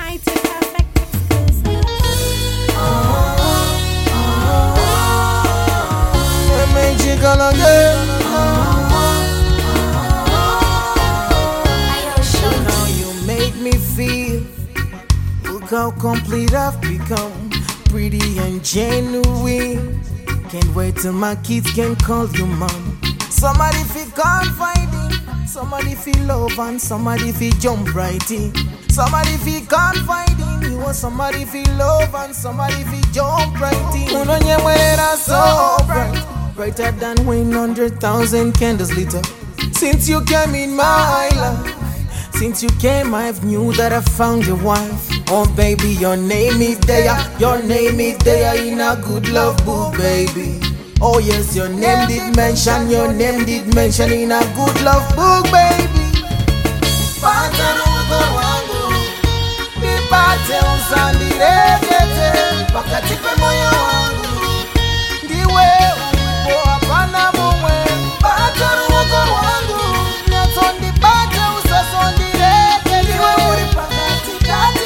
Mighty Perfect exclusive. Mexicana girl. Look how you make me feel. Look how complete I've become. Pretty and genuine. Can't wait till my kids can call you mom. Somebody feel confiding, somebody feel love, and somebody feel jump right in. Somebody feel confiding, you want somebody feel love, and somebody feel jump right in. Unonyemwera so bright, brighter than 100,000 candles lit up. Since you came in my life, since you came, I've knew that I found your wife. Oh baby, your name is there, your name is there in a good love book, baby. Oh yes, your name did mention, your name did mention in a good love book, baby. Pate nuko wangu, nipate usandiregete, wakati pe moyo wangu, ndiwe ulipo hapana mumwe. Pate nuko wangu, nyato nipate usasondiregete, ndiwe ulipa kati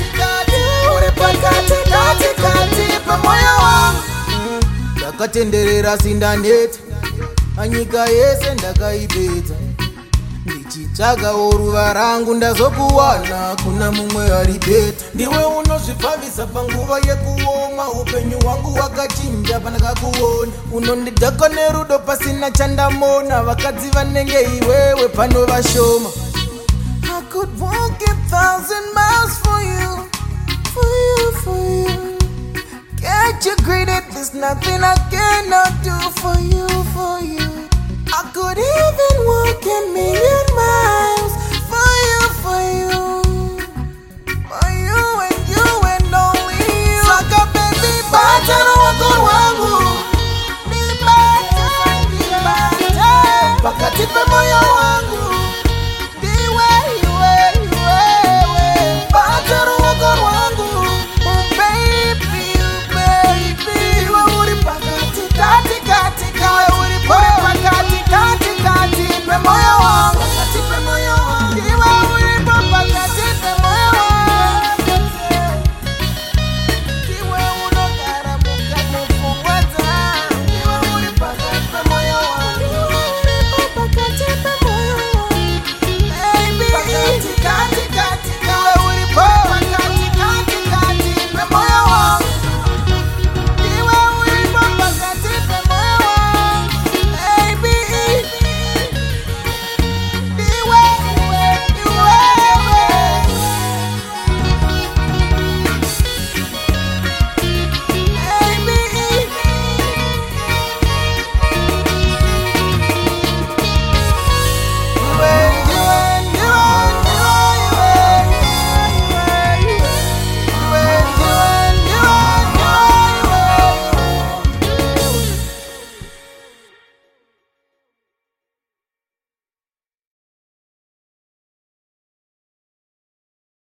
pe moyo wangu. Ndakatenderera sindaneta, anyika yese ndakaibeta, ndichitsvaga oruva rangu ndazokuwana, kuna mumwe ari beta. Ndiwe unozvipfavisa panguva yekuoma, upenyu hwangu hwakachinja pandakakuona. Unondidhaka nerudo pasina chandamona, vakadzi vanenge iwewe pano vashoma. I could walk 1,000 miles for you, for you, for you. Get you greeted, there's nothing I cannot do for you, for you. I could even walk 1,000,000 miles.